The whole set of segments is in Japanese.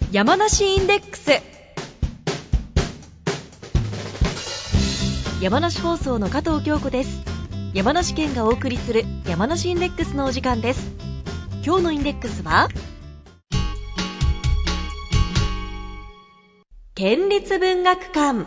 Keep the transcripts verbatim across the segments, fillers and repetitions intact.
山梨インデックス。山梨放送の加藤京子です。山梨県がお送りする山梨インデックスのお時間です。今日のインデックスは県立文学館。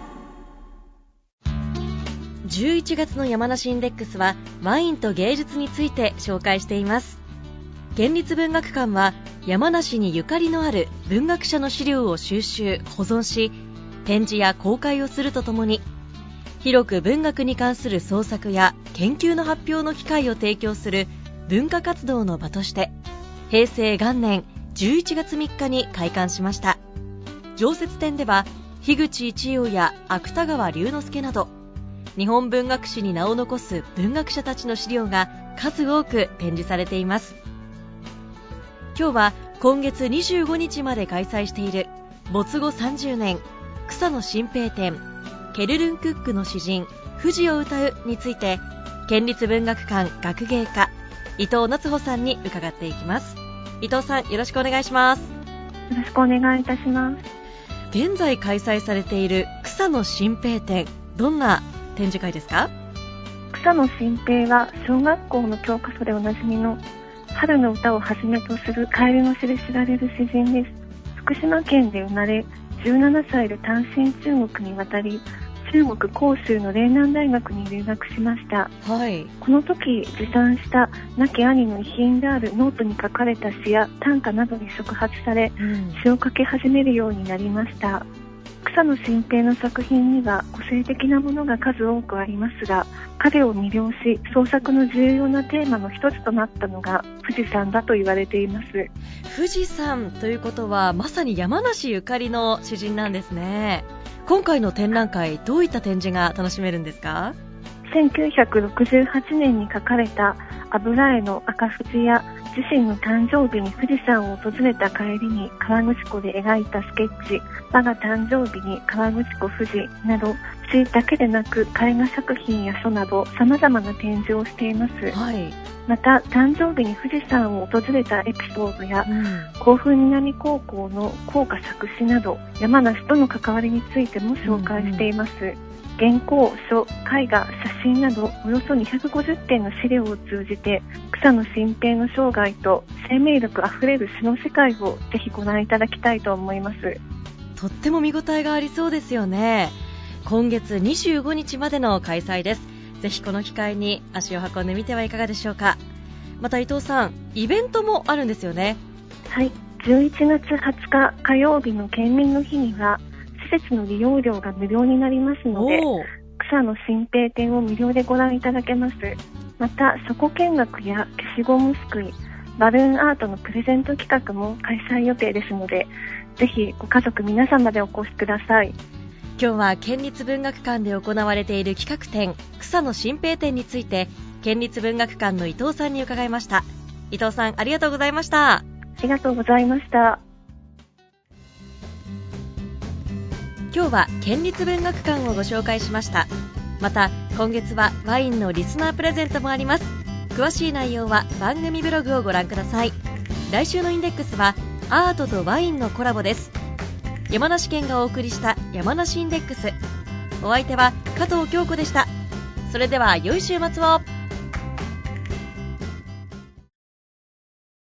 じゅういちがつの山梨インデックスはワインと芸術について紹介しています。県立文学館は山梨にゆかりのある文学者の資料を収集・保存し、展示や公開をするとともに、広く文学に関する創作や研究の発表の機会を提供する文化活動の場として、平成元年じゅういちがつみっかに開館しました。常設展では樋口一葉や芥川龍之介など日本文学史に名を残す文学者たちの資料が数多く展示されています。今日は今月にじゅうごにちまで開催している没後さんじゅうねん草野心平展ケルルンクックの詩人富士を歌うについて、県立文学館学芸課伊藤夏穂さんに伺っていきます。伊藤さん、よろしくお願いします。 よろしくお願いいたします。 現在開催されている草野心平展、どんな展示会ですか？ 草野心平は小学校の教科書でおなじみの春の歌をはじめとする帰りの詩で知られる詩人です。福島県で生まれ、じゅうななさいで単身中国に渡り、中国広州の嶺南大学に留学しました。 はい、 この時持参した亡き兄の遺品であるノートに書かれた詩や短歌などに触発され、うん、詩を書き始めるようになりました。草野心平の作品には個性的なものが数多くありますが、彼を魅了し創作の重要なテーマの一つとなったのが富士山だと言われています。 富士山ということはまさに山梨ゆかりの詩人なんですね。今回の展覧会、どういった展示が楽しめるんですか？ せんきゅうひゃくろくじゅうはちねんに書かれた油絵の赤富士や自身の誕生日に富士山を訪れた帰りに河口湖で描いたスケッチ、我が誕生日に河口湖富士など、詩だけでなく絵画作品や書など様々な展示をしています。 はい、 また誕生日に富士山を訪れたエピソードや、うん、甲府南高校の校歌作詞など山梨との関わりについても紹介しています。うんうん、原稿、書、絵画、写真などおよそにひゃくごじゅってんの資料を通じて、草野心平の生涯と生命力あふれる詩の世界をぜひご覧いただきたいと思います。 とっても見応えがありそうですよね。今月にじゅうごにちまでの開催です。ぜひこの機会に足を運んでみてはいかがでしょうか。また伊藤さん、イベントもあるんですよね。 はい、じゅういちがつはつか火曜日の県民の日には施設の利用料が無料になりますので、草野心平展を無料でご覧いただけます。また書庫見学や消しゴムすくい、バルーンアートのプレゼント企画も開催予定ですので、ぜひご家族皆様でお越しください。 今日は県立文学館で行われている企画展草野心平展について、県立文学館の伊藤さんに伺いました。伊藤さん、ありがとうございました。 ありがとうございました。 今日は県立文学館をご紹介しました。また今月はワインのリスナープレゼントもあります。詳しい内容は番組ブログをご覧ください。来週のインデックスはアートとワインのコラボです。山梨県がお送りした山梨インデックス。お相手は加藤京子でした。それでは良い週末を。